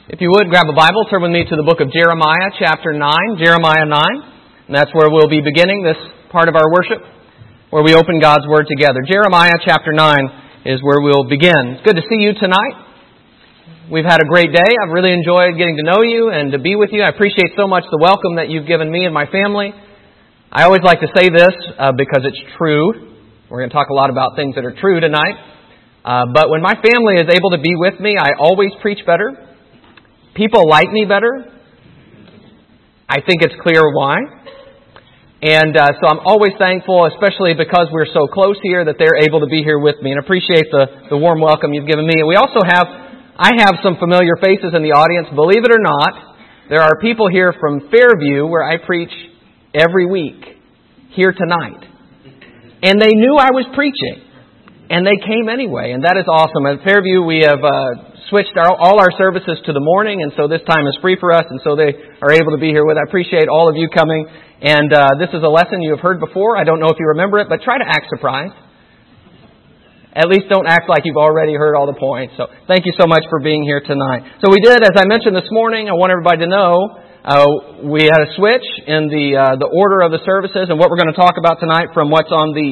If you would, grab a Bible, turn with me to the book of Jeremiah, chapter 9, Jeremiah 9. And that's where we'll be beginning this part of our worship, where we open God's Word together. Jeremiah, chapter 9 is where we'll begin. It's good to see you tonight. We've had a great day. I've really enjoyed getting to know you and to be with you. I appreciate so much the welcome that you've given me and my family. I always like to say this because it's true. We're going to talk a lot about things that are true tonight. But when my family is able to be with me, I always preach better. People like me better. I think it's clear why. And so I'm always thankful, especially because we're so close here, that they're able to be here with me. And appreciate the warm welcome you've given me. And we also I have some familiar faces in the audience. Believe it or not, there are people here from Fairview where I preach every week here tonight. And they knew I was preaching. And they came anyway. And that is awesome. At Fairview, we have switched all our services to the morning, and so this time is free for us, and so they are able to be here with us. I appreciate all of you coming, and this is a lesson you have heard before. I don't know if you remember it, but try to act surprised. At least don't act like you've already heard all the points. So thank you so much for being here tonight. So we did, as I mentioned this morning, I want everybody to know, we had a switch in the order of the services, and what we're going to talk about tonight from what's on the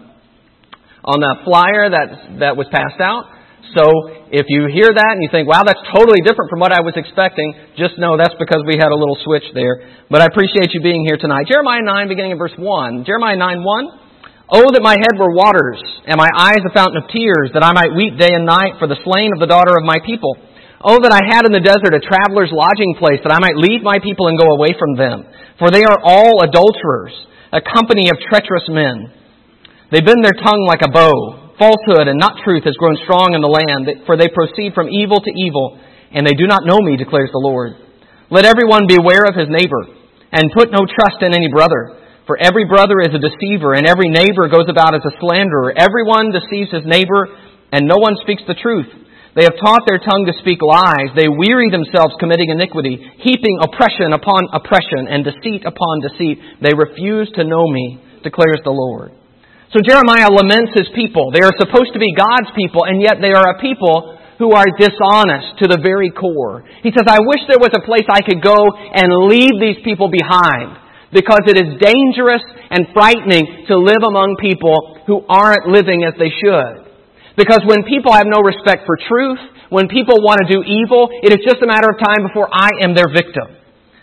flyer that was passed out. So if you hear that and you think, wow, that's totally different from what I was expecting, just know that's because we had a little switch there. But I appreciate you being here tonight. Jeremiah 9, beginning in verse 1. Jeremiah 9:1. Oh, that my head were waters, and my eyes a fountain of tears, that I might weep day and night for the slain of the daughter of my people. Oh, that I had in the desert a traveler's lodging place, that I might leave my people and go away from them. For they are all adulterers, a company of treacherous men. They bend their tongue like a bow. Falsehood and not truth has grown strong in the land, for they proceed from evil to evil, and they do not know me, declares the Lord. Let everyone beware of his neighbor, and put no trust in any brother. For every brother is a deceiver, and every neighbor goes about as a slanderer. Everyone deceives his neighbor, and no one speaks the truth. They have taught their tongue to speak lies. They weary themselves committing iniquity, heaping oppression upon oppression, and deceit upon deceit. They refuse to know me, declares the Lord. So Jeremiah laments his people. They are supposed to be God's people, and yet they are a people who are dishonest to the very core. He says, I wish there was a place I could go and leave these people behind, because it is dangerous and frightening to live among people who aren't living as they should. Because when people have no respect for truth, when people want to do evil, it is just a matter of time before I am their victim.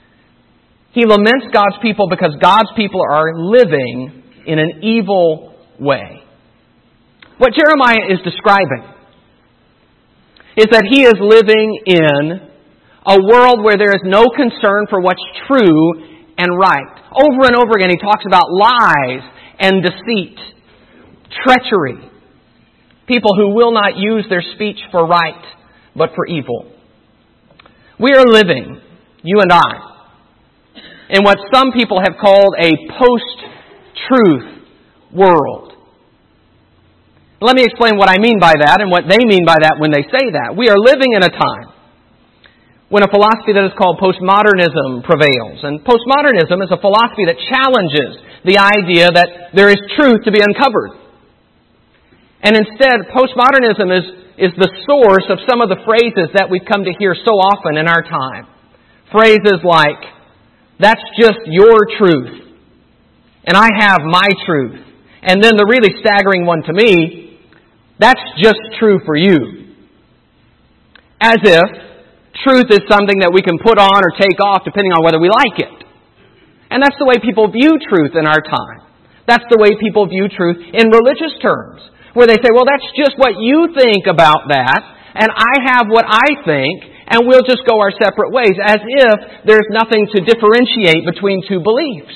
He laments God's people because God's people are living in an evil way. What Jeremiah is describing is that he is living in a world where there is no concern for what's true and right. Over and over again he talks about lies and deceit, treachery, people who will not use their speech for right but for evil. We are living, you and I, in what some people have called a post-truth world. Let me explain what I mean by that and what they mean by that when they say that. We are living in a time when a philosophy that is called postmodernism prevails. And postmodernism is a philosophy that challenges the idea that there is truth to be uncovered. And instead, postmodernism is the source of some of the phrases that we've come to hear so often in our time. Phrases like, that's just your truth, and I have my truth. And then the really staggering one to me, that's just true for you. As if truth is something that we can put on or take off depending on whether we like it. And that's the way people view truth in our time. That's the way people view truth in religious terms, where they say, well, that's just what you think about that, and I have what I think, and we'll just go our separate ways, as if there's nothing to differentiate between two beliefs.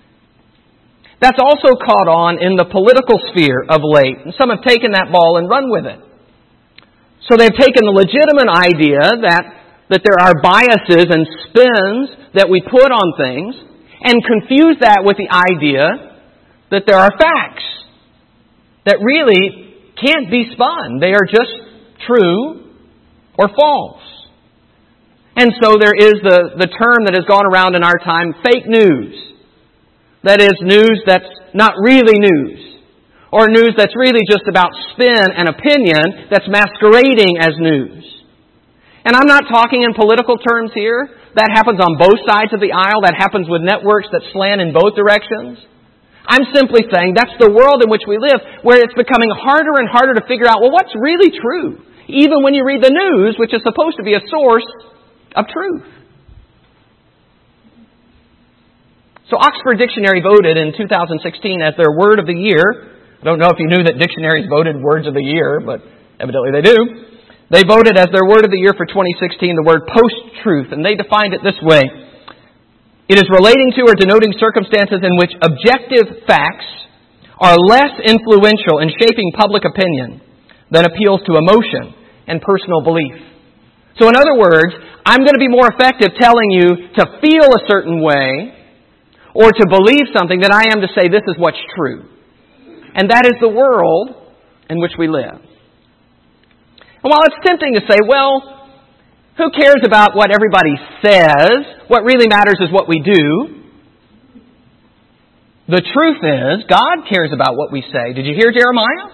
That's also caught on in the political sphere of late. And some have taken that ball and run with it. So they've taken the legitimate idea that there are biases and spins that we put on things and confused that with the idea that there are facts that really can't be spun. They are just true or false. And so there is the term that has gone around in our time, fake news. That is news that's not really news. Or news that's really just about spin and opinion that's masquerading as news. And I'm not talking in political terms here. That happens on both sides of the aisle. That happens with networks that slant in both directions. I'm simply saying that's the world in which we live, where it's becoming harder and harder to figure out, well, what's really true? Even when you read the news, which is supposed to be a source of truth. So Oxford Dictionary voted in 2016 as their word of the year. I don't know if you knew that dictionaries voted words of the year, but evidently they do. They voted as their word of the year for 2016 the word post-truth, and they defined it this way. It is relating to or denoting circumstances in which objective facts are less influential in shaping public opinion than appeals to emotion and personal belief. So in other words, I'm going to be more effective telling you to feel a certain way or to believe something than I am to say this is what's true. And that is the world in which we live. And while it's tempting to say, well, who cares about what everybody says? What really matters is what we do. The truth is, God cares about what we say. Did you hear Jeremiah?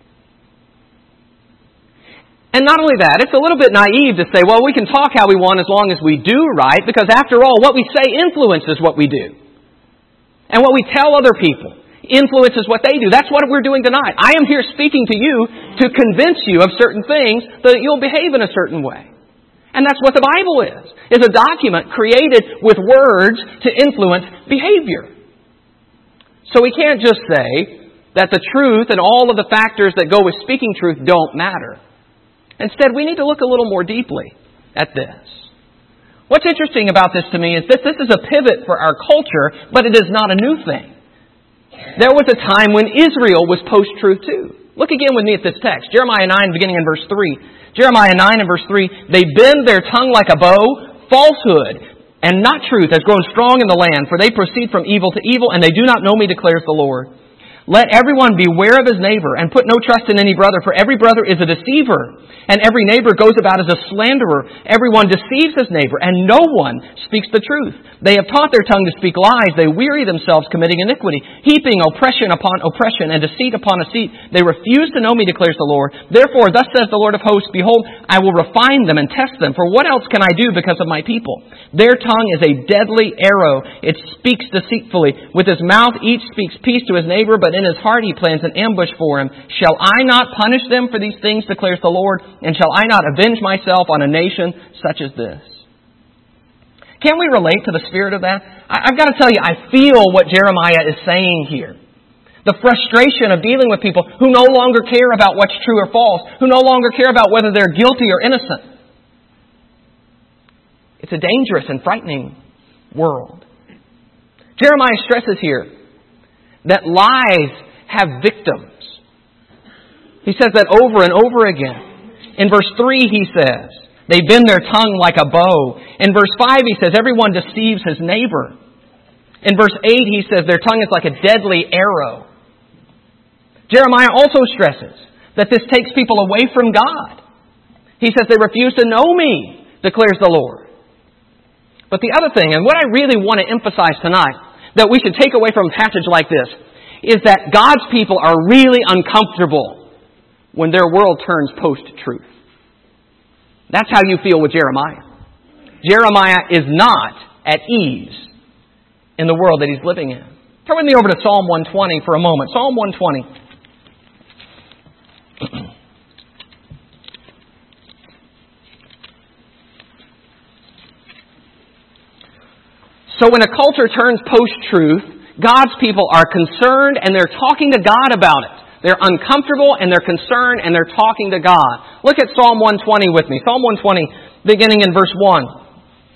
And not only that, it's a little bit naive to say, well, we can talk how we want as long as we do right, because after all, what we say influences what we do. And what we tell other people influences what they do. That's what we're doing tonight. I am here speaking to you to convince you of certain things so that you'll behave in a certain way. And that's what the Bible is a document created with words to influence behavior. So we can't just say that the truth and all of the factors that go with speaking truth don't matter. Instead, we need to look a little more deeply at this. What's interesting about this to me is that this is a pivot for our culture, but it is not a new thing. There was a time when Israel was post-truth too. Look again with me at this text. Jeremiah 9, beginning in verse 3. Jeremiah 9 and verse 3. They bend their tongue like a bow. Falsehood and not truth has grown strong in the land, for they proceed from evil to evil, and they do not know me, declares the Lord. Let everyone beware of his neighbor, and put no trust in any brother, for every brother is a deceiver, and every neighbor goes about as a slanderer. Everyone deceives his neighbor, and no one speaks the truth. They have taught their tongue to speak lies. They weary themselves committing iniquity, heaping oppression upon oppression and deceit upon deceit. They refuse to know me, declares the Lord. Therefore, thus says the Lord of hosts, behold, I will refine them and test them. For what else can I do because of my people? Their tongue is a deadly arrow. It speaks deceitfully. With his mouth each speaks peace to his neighbor, but in his heart he plans an ambush for him. Shall I not punish them for these things, declares the Lord? And shall I not avenge myself on a nation such as this? Can we relate to the spirit of that? I've got to tell you, I feel what Jeremiah is saying here. The frustration of dealing with people who no longer care about what's true or false, who no longer care about whether they're guilty or innocent. It's a dangerous and frightening world. Jeremiah stresses here that lies have victims. He says that over and over again. In verse 3 he says, they bend their tongue like a bow. In verse 5 he says, everyone deceives his neighbor. In verse 8 he says, their tongue is like a deadly arrow. Jeremiah also stresses that this takes people away from God. He says, they refuse to know me, declares the Lord. But the other thing, and what I really want to emphasize tonight, that we should take away from a passage like this, is that God's people are really uncomfortable when their world turns post-truth. That's how you feel with Jeremiah. Jeremiah is not at ease in the world that he's living in. Turn with me over to Psalm 120 for a moment. Psalm 120. So when a culture turns post-truth, God's people are concerned and they're talking to God about it. They're uncomfortable and they're concerned and they're talking to God. Look at Psalm 120 with me. Psalm 120, beginning in verse 1.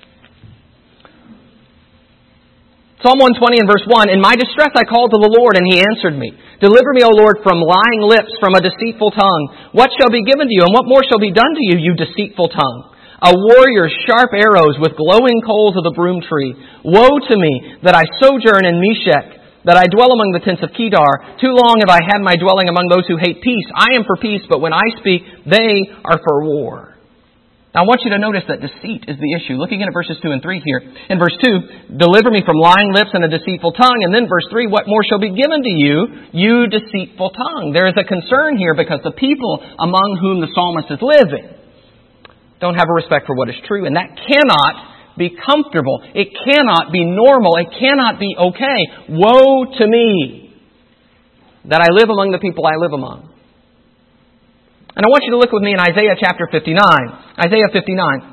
Psalm 120 and verse 1, in my distress I called to the Lord, and He answered me. Deliver me, O Lord, from lying lips, from a deceitful tongue. What shall be given to you, and what more shall be done to you, you deceitful tongue? A warrior's sharp arrows with glowing coals of the broom tree. Woe to me that I sojourn in Meshech, that I dwell among the tents of Kedar. Too long have I had my dwelling among those who hate peace. I am for peace, but when I speak, they are for war. Now, I want you to notice that deceit is the issue. Looking at verses 2 and 3 here. In verse 2, deliver me from lying lips and a deceitful tongue. And then verse 3, what more shall be given to you, you deceitful tongue? There is a concern here because the people among whom the psalmist is living don't have a respect for what is true. And that cannot be comfortable. It cannot be normal. It cannot be okay. Woe to me that I live among the people I live among. And I want you to look with me in Isaiah chapter 59. Isaiah 59.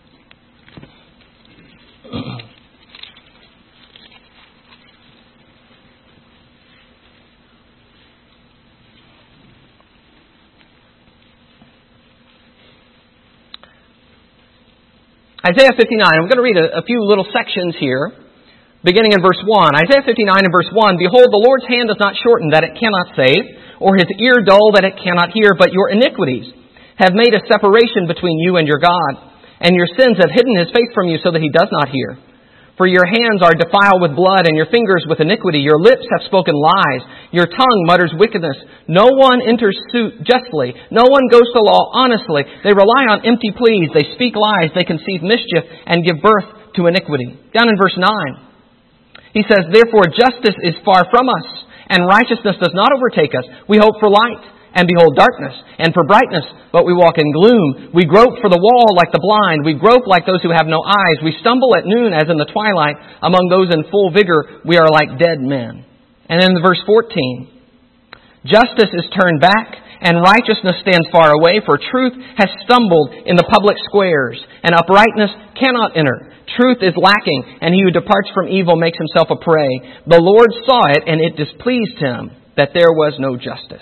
Isaiah 59, I'm going to read a few little sections here, beginning in verse 1. Isaiah 59 and verse 1, Behold, the Lord's hand is not shortened that it cannot save, or His ear dull that it cannot hear, but your iniquities have made a separation between you and your God, and your sins have hidden His face from you so that He does not hear. For your hands are defiled with blood, and your fingers with iniquity. Your lips have spoken lies. Your tongue mutters wickedness. No one enters suit justly. No one goes to law honestly. They rely on empty pleas. They speak lies. They conceive mischief and give birth to iniquity. Down in verse 9, he says, Therefore justice is far from us, and righteousness does not overtake us. We hope for light, and behold darkness, and for brightness, but we walk in gloom. We grope for the wall like the blind. We grope like those who have no eyes. We stumble at noon as in the twilight. Among those in full vigor, we are like dead men. And then in verse 14, Justice is turned back, and righteousness stands far away, for truth has stumbled in the public squares, and uprightness cannot enter. Truth is lacking, and he who departs from evil makes himself a prey. The Lord saw it, and it displeased Him that there was no justice.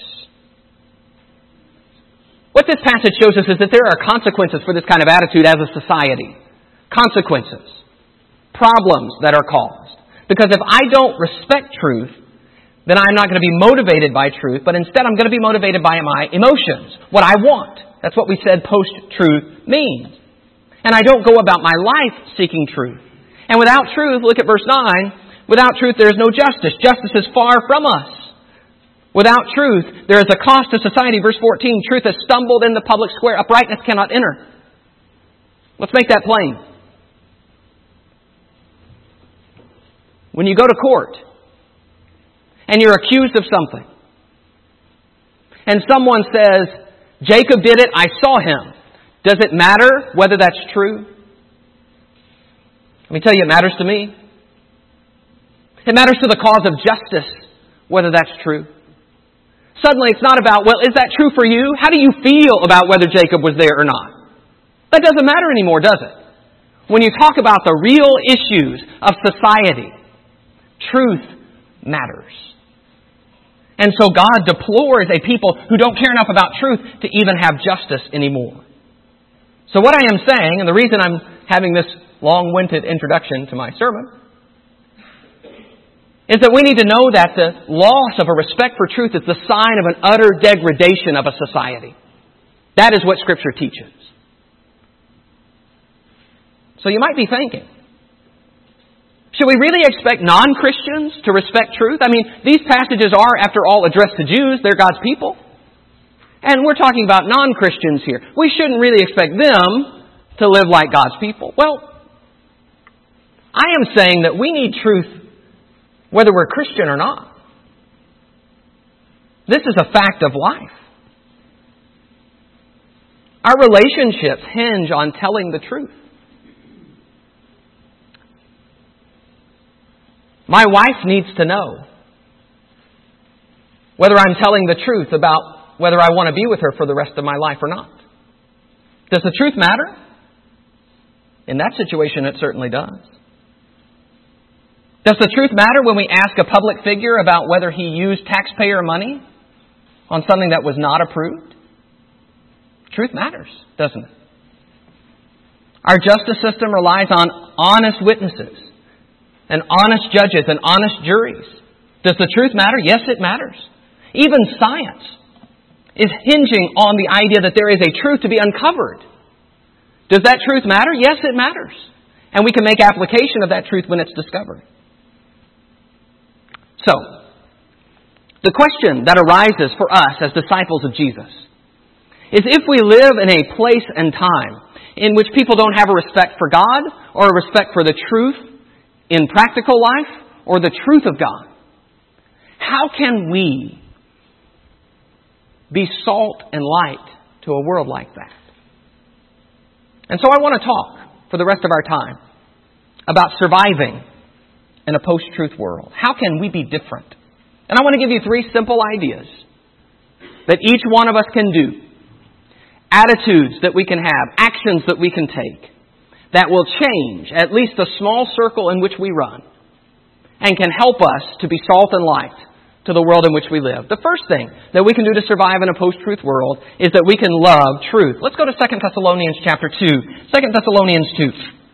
What this passage shows us is that there are consequences for this kind of attitude as a society. Consequences. Problems that are caused. Because if I don't respect truth, then I'm not going to be motivated by truth, but instead I'm going to be motivated by my emotions. What I want. That's what we said post-truth means. And I don't go about my life seeking truth. And without truth, look at verse 9, without truth there is no justice. Justice is far from us. Without truth, there is a cost to society. Verse 14, truth has stumbled in the public square. Uprightness cannot enter. Let's make that plain. When you go to court and you're accused of something, and someone says, Jacob did it, I saw him. Does it matter whether that's true? Let me tell you, it matters to me. It matters to the cause of justice whether that's true. Suddenly it's not about, well, is that true for you? How do you feel about whether Jacob was there or not? That doesn't matter anymore, does it? When you talk about the real issues of society, truth matters. And so God deplores a people who don't care enough about truth to even have justice anymore. So what I am saying, and the reason I'm having this long-winded introduction to my sermon, is that we need to know that the loss of a respect for truth is the sign of an utter degradation of a society. That is what Scripture teaches. So you might be thinking, should we really expect non-Christians to respect truth? I mean, these passages are, after all, addressed to Jews. They're God's people. And we're talking about non-Christians here. We shouldn't really expect them to live like God's people. Well, I am saying that we need truth whether we're Christian or not. This is a fact of life. Our relationships hinge on telling the truth. My wife needs to know whether I'm telling the truth about whether I want to be with her for the rest of my life or not. Does the truth matter? In that situation, it certainly does. Does the truth matter when we ask a public figure about whether he used taxpayer money on something that was not approved? Truth matters, doesn't it? Our justice system relies on honest witnesses and honest judges and honest juries. Does the truth matter? Yes, it matters. Even science is hinging on the idea that there is a truth to be uncovered. Does that truth matter? Yes, it matters. And we can make application of that truth when it's discovered. So, the question that arises for us as disciples of Jesus is if we live in a place and time in which people don't have a respect for God or a respect for the truth in practical life or the truth of God, how can we be salt and light to a world like that? And so I want to talk for the rest of our time about surviving in a post-truth world. How can we be different? And I want to give you 3 simple ideas that each one of us can do. Attitudes that we can have, actions that we can take, that will change at least the small circle in which we run and can help us to be salt and light to the world in which we live. The first thing that we can do to survive in a post-truth world is that we can love truth. Let's go to 2 Thessalonians chapter 2. 2 Thessalonians 2.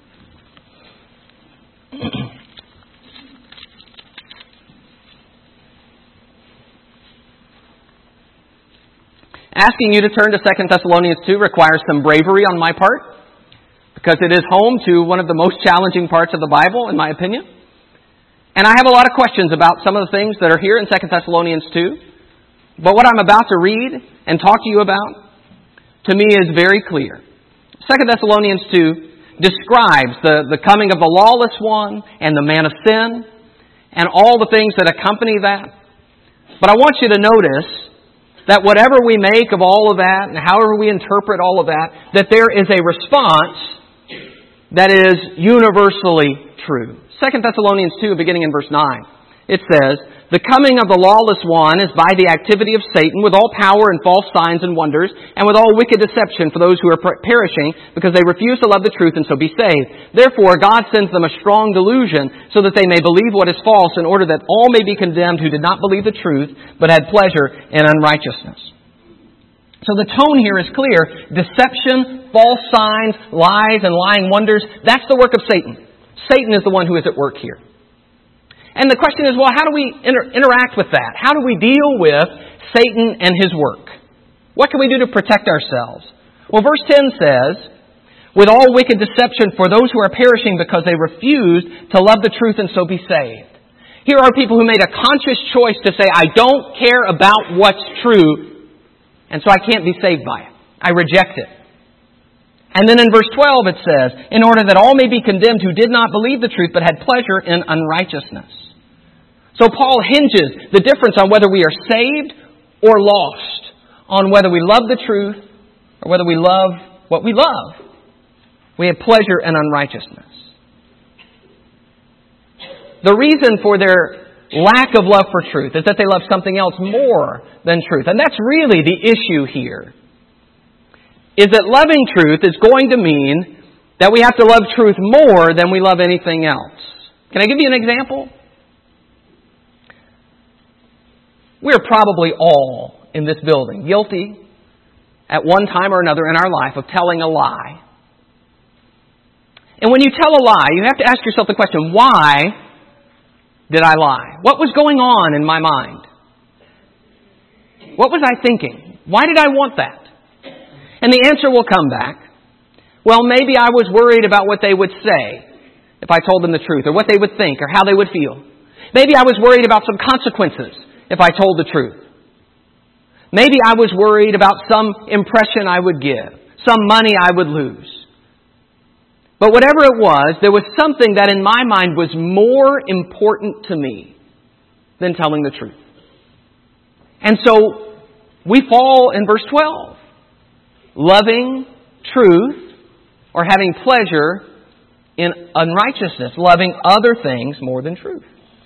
Asking you to turn to 2 Thessalonians 2 requires some bravery on my part, because it is home to one of the most challenging parts of the Bible, in my opinion. And I have a lot of questions about some of the things that are here in 2 Thessalonians 2. But what I'm about to read and talk to you about, to me, is very clear. 2 Thessalonians 2 describes the coming of the lawless one and the man of sin and all the things that accompany that. But I want you to notice that whatever we make of all of that and however we interpret all of that there is a response that is universally true. 2 Thessalonians 2, beginning in verse 9, it says, "The coming of the lawless one is by the activity of Satan, with all power and false signs and wonders, and with all wicked deception for those who are perishing, because they refuse to love the truth and so be saved. Therefore God sends them a strong delusion, so that they may believe what is false, in order that all may be condemned who did not believe the truth, but had pleasure in unrighteousness." So the tone here is clear. Deception, false signs, lies, and lying wonders, that's the work of Satan. Satan is the one who is at work here. And the question is, well, how do we interact with that? How do we deal with Satan and his work? What can we do to protect ourselves? Well, verse 10 says, "With all wicked deception for those who are perishing because they refused to love the truth and so be saved." Here are people who made a conscious choice to say, I don't care about what's true, and so I can't be saved by it. I reject it. And then in verse 12 it says, "In order that all may be condemned who did not believe the truth but had pleasure in unrighteousness." So Paul hinges the difference on whether we are saved or lost, on whether we love the truth or whether we love what we love. We have pleasure in unrighteousness. The reason for their lack of love for truth is that they love something else more than truth. And that's really the issue here. Is that loving truth is going to mean that we have to love truth more than we love anything else. Can I give you an example? We're probably all in this building guilty at one time or another in our life of telling a lie. And when you tell a lie, you have to ask yourself the question, why did I lie? What was going on in my mind? What was I thinking? Why did I want that? And the answer will come back. Well, maybe I was worried about what they would say if I told them the truth, or what they would think, or how they would feel. Maybe I was worried about some consequences if I told the truth. Maybe I was worried about some impression I would give, some money I would lose. But whatever it was, there was something that in my mind was more important to me than telling the truth. And so we fall in verse 12. Loving truth or having pleasure in unrighteousness. Loving other things more than truth.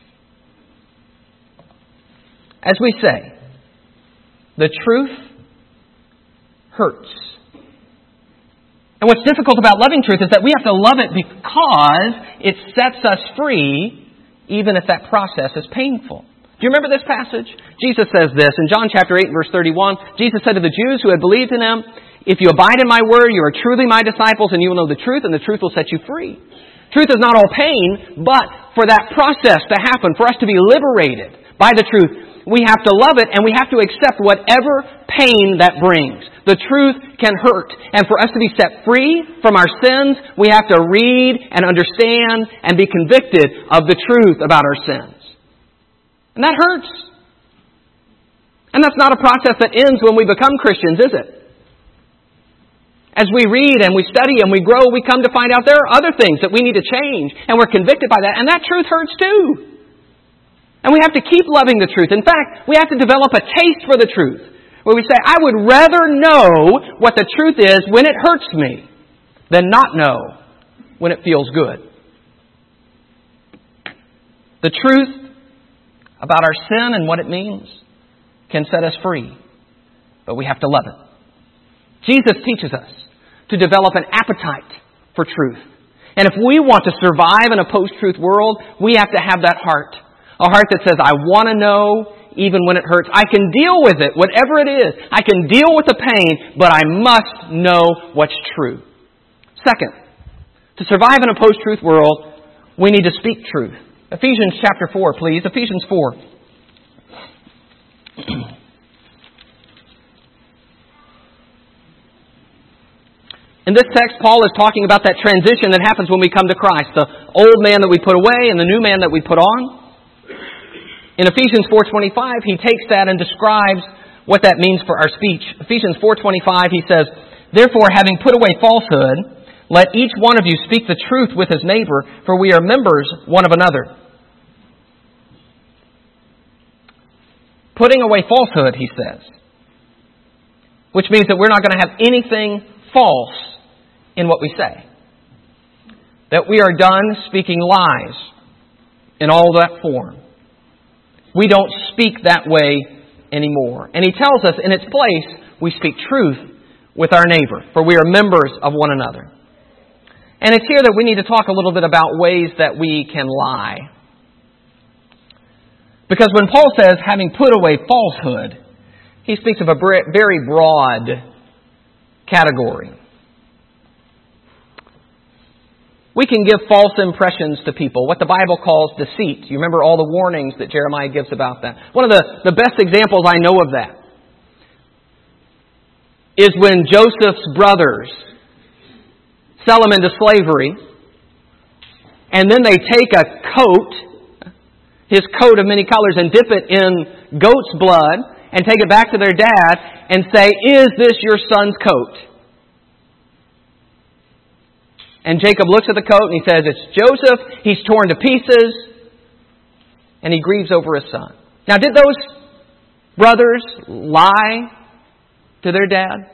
As we say, the truth hurts. And what's difficult about loving truth is that we have to love it because it sets us free, even if that process is painful. Do you remember this passage? Jesus says this in John chapter 8, verse 31. Jesus said to the Jews who had believed in Him, "If you abide in my word, you are truly my disciples, and you will know the truth, and the truth will set you free." Truth is not all pain, but for that process to happen, for us to be liberated by the truth, we have to love it, and we have to accept whatever pain that brings. The truth can hurt. And for us to be set free from our sins, we have to read and understand and be convicted of the truth about our sins. And that hurts. And that's not a process that ends when we become Christians, is it? As we read and we study and we grow, we come to find out there are other things that we need to change. And we're convicted by that. And that truth hurts too. And we have to keep loving the truth. In fact, we have to develop a taste for the truth. Where we say, I would rather know what the truth is when it hurts me than not know when it feels good. The truth about our sin and what it means can set us free, but we have to love it. Jesus teaches us to develop an appetite for truth. And if we want to survive in a post-truth world, we have to have that heart. A heart that says, I want to know even when it hurts. I can deal with it, whatever it is. I can deal with the pain, but I must know what's true. Second, to survive in a post-truth world, we need to speak truth. Ephesians chapter 4, please. Ephesians 4. In this text, Paul is talking about that transition that happens when we come to Christ. The old man that we put away and the new man that we put on. In Ephesians 4:25, he takes that and describes what that means for our speech. Ephesians 4:25, he says, Therefore, having put away falsehood, let each one of you speak the truth with his neighbor, for we are members one of another. Putting away falsehood, he says. Which means that we're not going to have anything false in what we say. That we are done speaking lies in all that form. We don't speak that way anymore. And he tells us in its place, we speak truth with our neighbor, for we are members of one another. And it's here that we need to talk a little bit about ways that we can lie. Because when Paul says, having put away falsehood, he speaks of a very broad category. We can give false impressions to people, what the Bible calls deceit. You remember all the warnings that Jeremiah gives about that. One of the best examples I know of that is when Joseph's brothers sell him into slavery, and then they take a coat, his coat of many colors, and dip it in goat's blood, and take it back to their dad, and say, is this your son's coat? And Jacob looks at the coat and he says, it's Joseph. He's torn to pieces. And he grieves over his son. Now, did those brothers lie to their dad?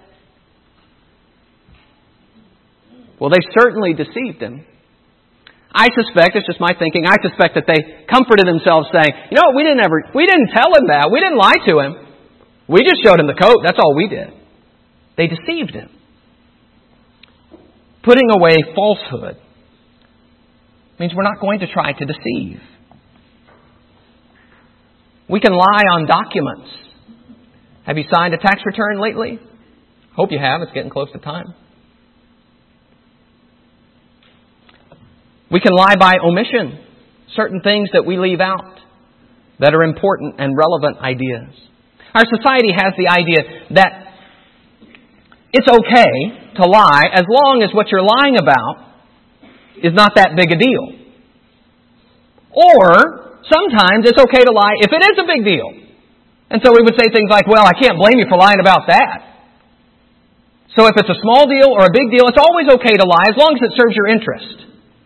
Well, they certainly deceived him. I suspect, it's just my thinking, I suspect that they comforted themselves saying, you know, we didn't tell him that. We didn't lie to him. We just showed him the coat. That's all we did. They deceived him. Putting away falsehood means we're not going to try to deceive. We can lie on documents. Have you signed a tax return lately? Hope you have. It's getting close to time. We can lie by omission. Certain things that we leave out that are important and relevant ideas. Our society has the idea that it's okay to lie as long as what you're lying about is not that big a deal. Or sometimes it's okay to lie if it is a big deal. And so we would say things like, well, I can't blame you for lying about that. So if it's a small deal or a big deal, it's always okay to lie as long as it serves your interest.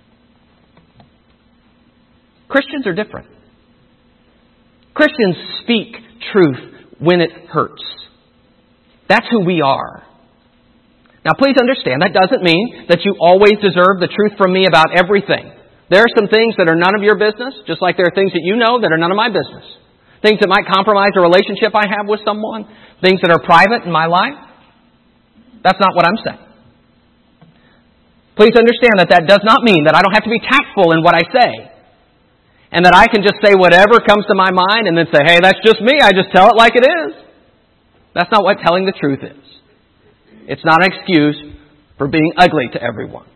Christians are different. Christians speak truth when it hurts. That's who we are. Now, please understand, that doesn't mean that you always deserve the truth from me about everything. There are some things that are none of your business, just like there are things that you know that are none of my business. Things that might compromise a relationship I have with someone. Things that are private in my life. That's not what I'm saying. Please understand that does not mean that I don't have to be tactful in what I say. And that I can just say whatever comes to my mind and then say, hey, that's just me. I just tell it like it is. That's not what telling the truth is. It's not an excuse for being ugly to everyone.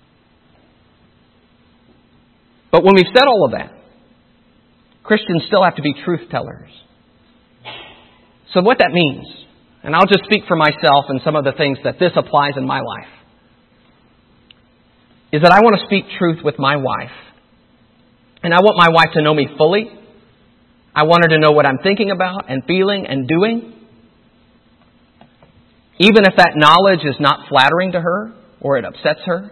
But when we've said all of that, Christians still have to be truth tellers. So what that means, and I'll just speak for myself and some of the things that this applies in my life, is that I want to speak truth with my wife. And I want my wife to know me fully. I want her to know what I'm thinking about and feeling and doing. Even if that knowledge is not flattering to her or it upsets her.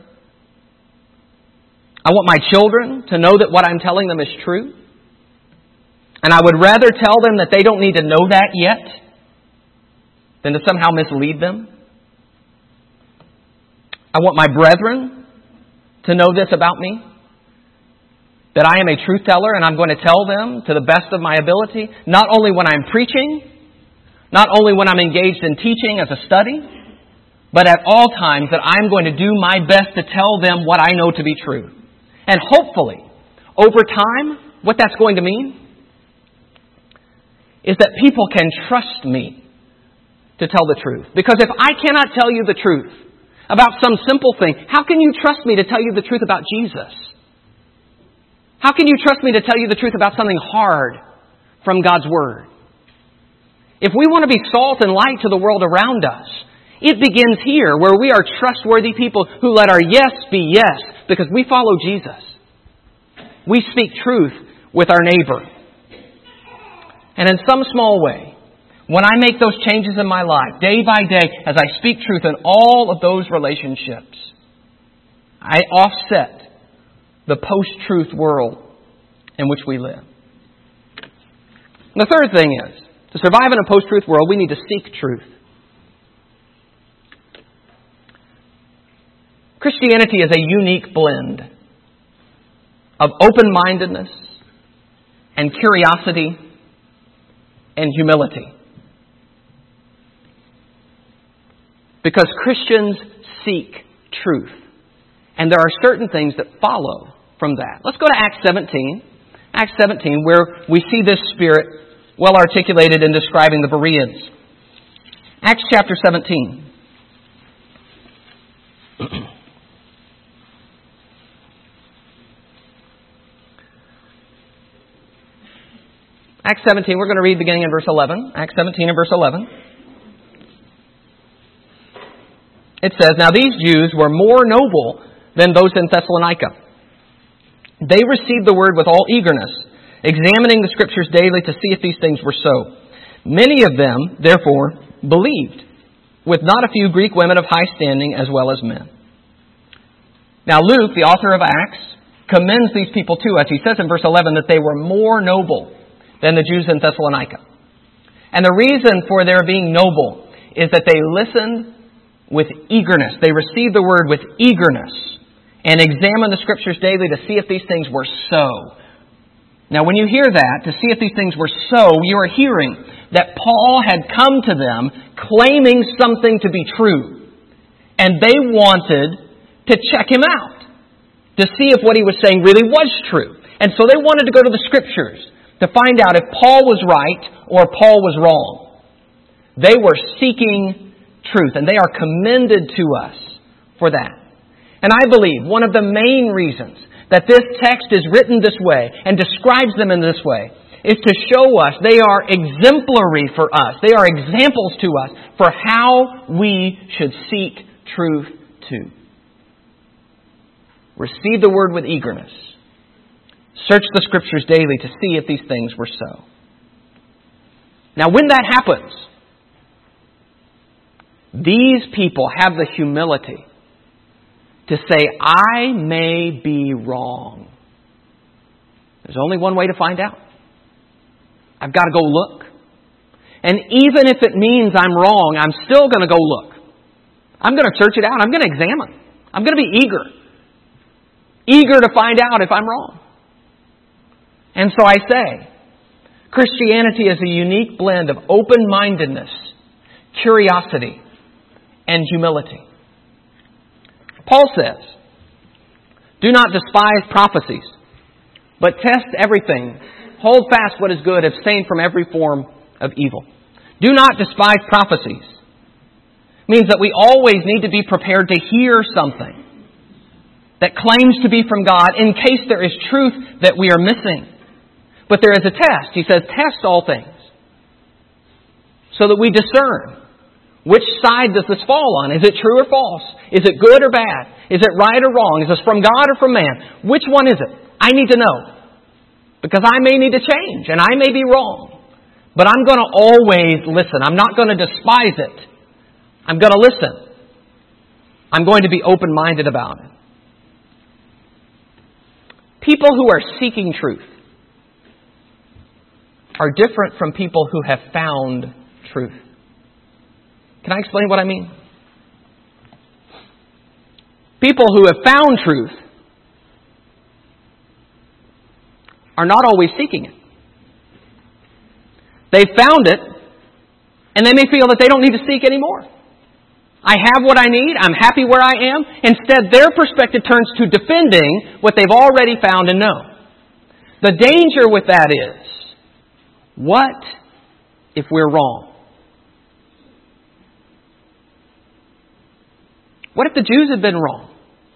I want my children to know that what I'm telling them is true. And I would rather tell them that they don't need to know that yet than to somehow mislead them. I want my brethren to know this about me, that I am a truth teller and I'm going to tell them to the best of my ability, not only when I'm preaching, not only when I'm engaged in teaching as a study, but at all times that I'm going to do my best to tell them what I know to be true. And hopefully, over time, what that's going to mean is that people can trust me to tell the truth. Because if I cannot tell you the truth about some simple thing, how can you trust me to tell you the truth about Jesus? How can you trust me to tell you the truth about something hard from God's Word? If we want to be salt and light to the world around us, it begins here, where we are trustworthy people who let our yes be yes, because we follow Jesus. We speak truth with our neighbor. And in some small way, when I make those changes in my life, day by day, as I speak truth in all of those relationships, I offset the post-truth world in which we live. The third thing is, to survive in a post-truth world, we need to seek truth. Christianity is a unique blend of open-mindedness and curiosity and humility. Because Christians seek truth. And there are certain things that follow from that. Let's go to Acts 17. Acts 17, where we see this spirit well articulated in describing the Bereans. Acts chapter 17. Acts 17, we're going to read beginning in verse 11. Acts 17 and verse 11. It says, "Now these Jews were more noble than those in Thessalonica. They received the word with all eagerness, examining the Scriptures daily to see if these things were so. Many of them, therefore, believed, with not a few Greek women of high standing as well as men." Now Luke, the author of Acts, commends these people to us. He says in verse 11 that they were more noble than the Jews in Thessalonica. And the reason for their being noble is that they listened with eagerness. They received the word with eagerness and examined the Scriptures daily to see if these things were so. Now, when you hear that, to see if these things were so, you are hearing that Paul had come to them claiming something to be true. And they wanted to check him out to see if what he was saying really was true. And so they wanted to go to the Scriptures to find out if Paul was right or Paul was wrong. They were seeking truth, and they are commended to us for that. And I believe one of the main reasons that this text is written this way and describes them in this way is to show us they are exemplary for us. They are examples to us for how we should seek truth too. Receive the word with eagerness. Search the Scriptures daily to see if these things were so. Now, when that happens, these people have the humility to say, I may be wrong. There's only one way to find out. I've got to go look. And even if it means I'm wrong, I'm still going to go look. I'm going to search it out. I'm going to examine. I'm going to be eager. Eager to find out if I'm wrong. And so I say, Christianity is a unique blend of open-mindedness, curiosity, and humility. Paul says, "Do not despise prophecies, but test everything. Hold fast what is good. Abstain from every form of evil." Do not despise prophecies. It means that we always need to be prepared to hear something that claims to be from God in case there is truth that we are missing. But there is a test. He says, test all things so that we discern which side does this fall on. Is it true or false? Is it good or bad? Is it right or wrong? Is this from God or from man? Which one is it? I need to know. Because I may need to change and I may be wrong. But I'm going to always listen. I'm not going to despise it. I'm going to listen. I'm going to be open-minded about it. People who are seeking truth are different from people who have found truth. Can I explain what I mean? People who have found truth are not always seeking it. They've found it, and they may feel that they don't need to seek anymore. I have what I need. I'm happy where I am. Instead, their perspective turns to defending what they've already found and know. The danger with that is, what if we're wrong? What if the Jews had been wrong?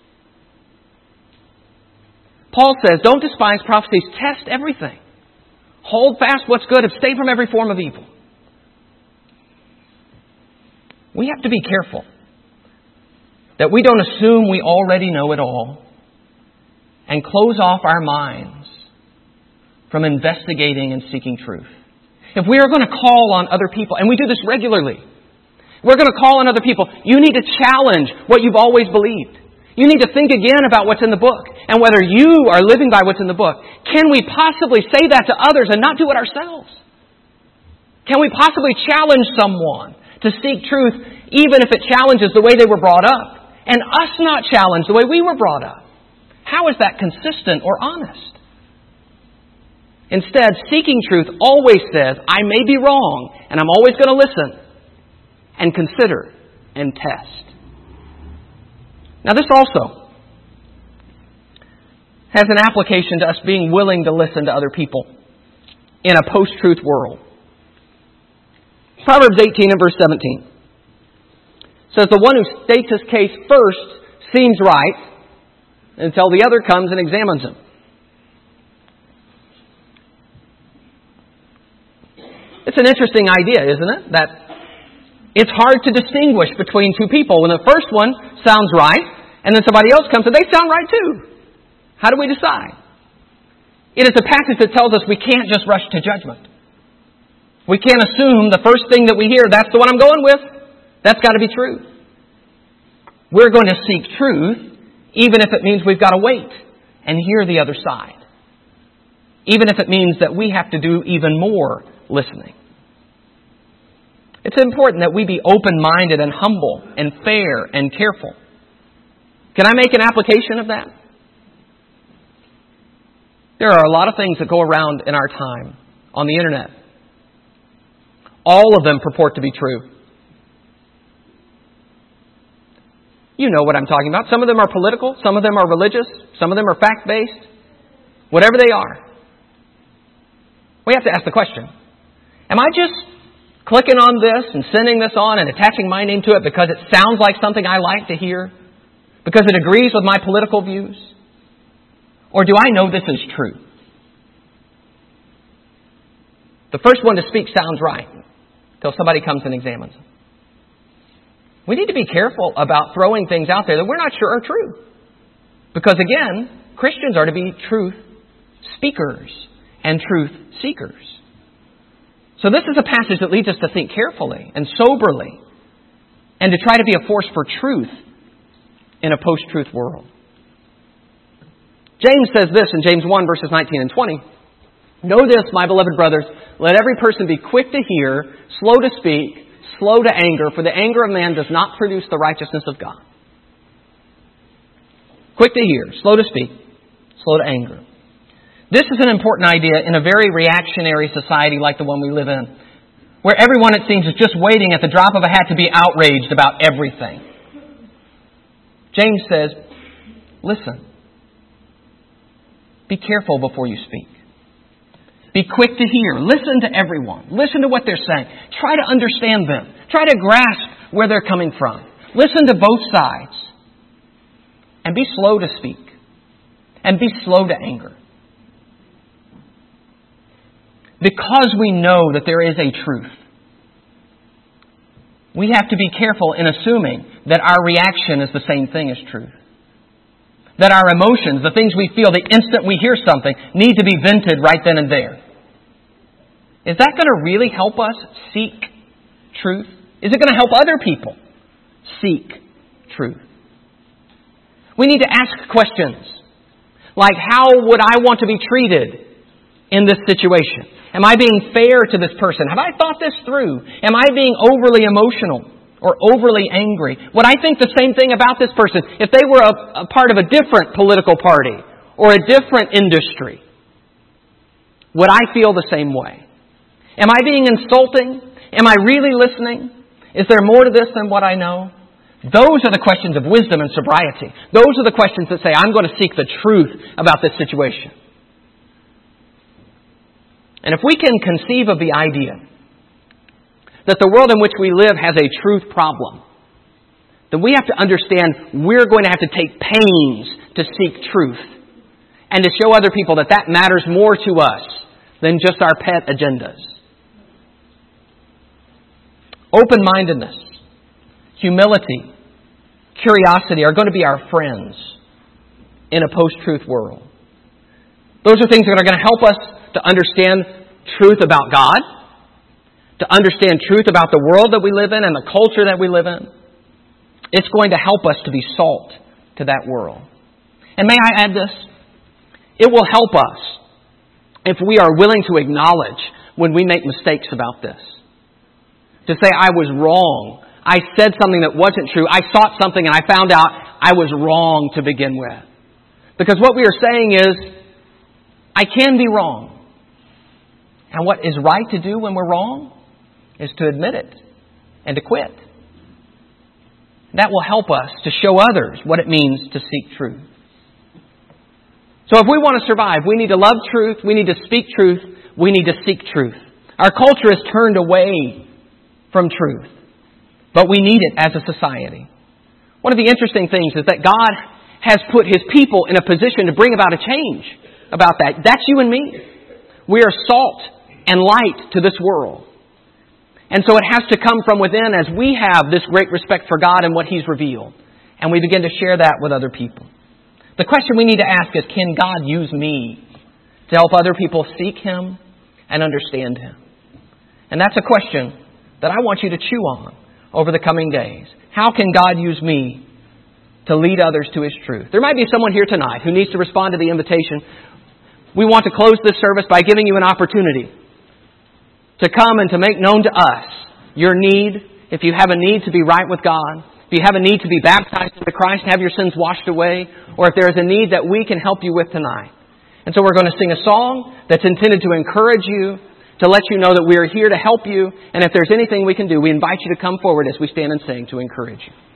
Paul says, don't despise prophecies. Test everything. Hold fast what's good. Abstain from every form of evil. We have to be careful that we don't assume we already know it all and close off our minds from investigating and seeking truth. If we are going to call on other people, and we do this regularly, we're going to call on other people, you need to challenge what you've always believed. You need to think again about what's in the book and whether you are living by what's in the book. Can we possibly say that to others and not do it ourselves? Can we possibly challenge someone to seek truth even if it challenges the way they were brought up and us not challenge the way we were brought up? How is that consistent or honest? Instead, seeking truth always says, I may be wrong, and I'm always going to listen and consider and test. Now, this also has an application to us being willing to listen to other people in a post-truth world. Proverbs 18 and verse 17 says, the one who states his case first seems right until the other comes and examines him. It's an interesting idea, isn't it? That it's hard to distinguish between two people. When the first one sounds right, and then somebody else comes and they sound right too. How do we decide? It is a passage that tells us we can't just rush to judgment. We can't assume the first thing that we hear, that's the one I'm going with. That's got to be true. We're going to seek truth, even if it means we've got to wait and hear the other side. Even if it means that we have to do even more listening. It's important that we be open-minded and humble and fair and careful. Can I make an application of that? There are a lot of things that go around in our time on the internet. All of them purport to be true. You know what I'm talking about. Some of them are political. Some of them are religious. Some of them are fact-based. Whatever they are. We have to ask the question, am I just clicking on this and sending this on and attaching my name to it because it sounds like something I like to hear? Because it agrees with my political views? Or do I know this is true? The first one to speak sounds right until somebody comes and examines them. We need to be careful about throwing things out there that we're not sure are true. Because again, Christians are to be truth speakers and truth seekers. So this is a passage that leads us to think carefully and soberly and to try to be a force for truth in a post-truth world. James says this in James 1, verses 19 and 20. Know this, my beloved brothers, let every person be quick to hear, slow to speak, slow to anger, for the anger of man does not produce the righteousness of God. Quick to hear, slow to speak, slow to anger. This is an important idea in a very reactionary society like the one we live in, where everyone, it seems, is just waiting at the drop of a hat to be outraged about everything. James says, listen. Be careful before you speak. Be quick to hear. Listen to everyone. Listen to what they're saying. Try to understand them. Try to grasp where they're coming from. Listen to both sides. And be slow to speak. And be slow to anger. Because we know that there is a truth, we have to be careful in assuming that our reaction is the same thing as truth. That our emotions, the things we feel the instant we hear something, need to be vented right then and there. Is that going to really help us seek truth? Is it going to help other people seek truth? We need to ask questions like, how would I want to be treated in this situation? Am I being fair to this person? Have I thought this through? Am I being overly emotional? or overly angry? Would I think the same thing about this person if they were a part of a different political party or a different industry? Would I feel the same way? Am I being insulting? Am I really listening? Is there more to this than what I know? Those are the questions of wisdom and sobriety. Those are the questions that say, I'm going to seek the truth about this situation. And if we can conceive of the idea that the world in which we live has a truth problem, then we have to understand we're going to have to take pains to seek truth and to show other people that that matters more to us than just our pet agendas. Open-mindedness, humility, curiosity are going to be our friends in a post-truth world. Those are things that are going to help us to understand truth about God, to understand truth about the world that we live in and the culture that we live in. It's going to help us to be salt to that world. And may I add this? It will help us if we are willing to acknowledge when we make mistakes about this. To say, I was wrong. I said something that wasn't true. I thought something and I found out I was wrong to begin with. Because what we are saying is, I can be wrong. And what is right to do when we're wrong is to admit it and to quit. That will help us to show others what it means to seek truth. So if we want to survive, we need to love truth, we need to speak truth, we need to seek truth. Our culture has turned away from truth, but we need it as a society. One of the interesting things is that God has put His people in a position to bring about a change about that. That's you and me. We are salt and light to this world. And so it has to come from within as we have this great respect for God and what He's revealed. And we begin to share that with other people. The question we need to ask is, can God use me to help other people seek Him and understand Him? And that's a question that I want you to chew on over the coming days. How can God use me to lead others to His truth? There might be someone here tonight who needs to respond to the invitation. We want to close this service by giving you an opportunity to come and to make known to us your need. If you have a need to be right with God, if you have a need to be baptized into Christ and have your sins washed away, or if there is a need that we can help you with tonight. And so we're going to sing a song that's intended to encourage you, to let you know that we are here to help you. And if there's anything we can do, we invite you to come forward as we stand and sing to encourage you.